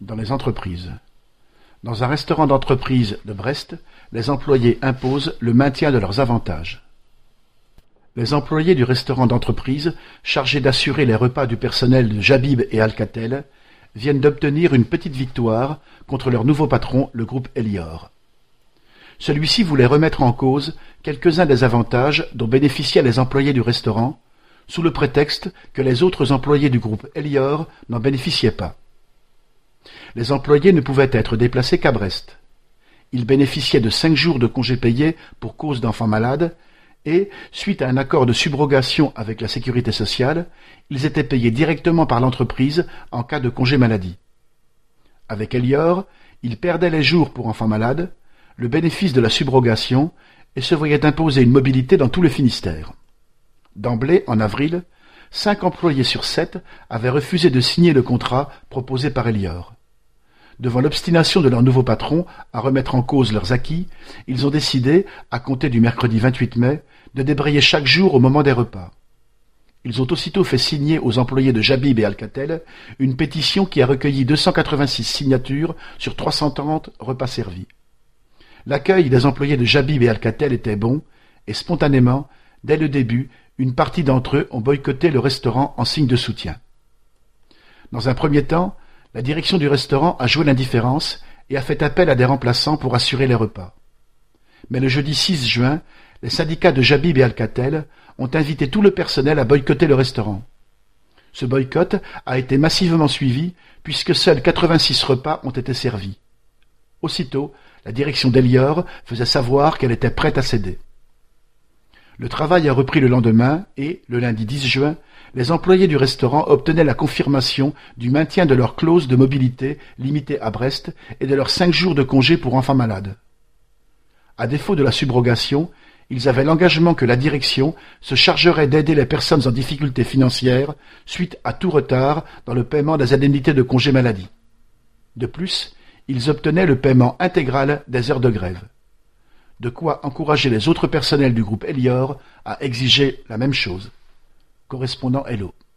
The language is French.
dans les entreprises. Dans un restaurant d'entreprise de Brest, les employés imposent le maintien de leurs avantages. Les employés du restaurant d'entreprise, chargés d'assurer les repas du personnel de Jabib et Alcatel, viennent d'obtenir une petite victoire contre leur nouveau patron, le groupe Elior. Celui-ci voulait remettre en cause quelques-uns des avantages dont bénéficiaient les employés du restaurant, sous le prétexte que les autres employés du groupe Elior n'en bénéficiaient pas. Les employés ne pouvaient être déplacés qu'à Brest. Ils bénéficiaient de 5 jours de congés payés pour cause d'enfants malades et, suite à un accord de subrogation avec la sécurité sociale, ils étaient payés directement par l'entreprise en cas de congé maladie. Avec Elior, ils perdaient les jours pour enfants malades, le bénéfice de la subrogation et se voyaient imposer une mobilité dans tout le Finistère. D'emblée, en avril, 5 employés sur 7 avaient refusé de signer le contrat proposé par Elior. Devant l'obstination de leur nouveau patron à remettre en cause leurs acquis, ils ont décidé, à compter du mercredi 28 mai, de débrayer chaque jour au moment des repas. Ils ont aussitôt fait signer aux employés de Jabib et Alcatel une pétition qui a recueilli 286 signatures sur 330 repas servis. L'accueil des employés de Jabib et Alcatel était bon, et spontanément, dès le début, une partie d'entre eux ont boycotté le restaurant en signe de soutien. Dans un premier temps, la direction du restaurant a joué l'indifférence et a fait appel à des remplaçants pour assurer les repas. Mais le jeudi 6 juin, les syndicats de Jabib et Alcatel ont invité tout le personnel à boycotter le restaurant. Ce boycott a été massivement suivi puisque seuls 86 repas ont été servis. Aussitôt, la direction d'Elior faisait savoir qu'elle était prête à céder. Le travail a repris le lendemain et, le lundi 10 juin, les employés du restaurant obtenaient la confirmation du maintien de leur clause de mobilité limitée à Brest et de leurs 5 jours de congé pour enfants malades. À défaut de la subrogation, ils avaient l'engagement que la direction se chargerait d'aider les personnes en difficulté financière suite à tout retard dans le paiement des indemnités de congé maladie. De plus, ils obtenaient le paiement intégral des heures de grève. De quoi encourager les autres personnels du groupe Elior à exiger la même chose. Correspondant Hello.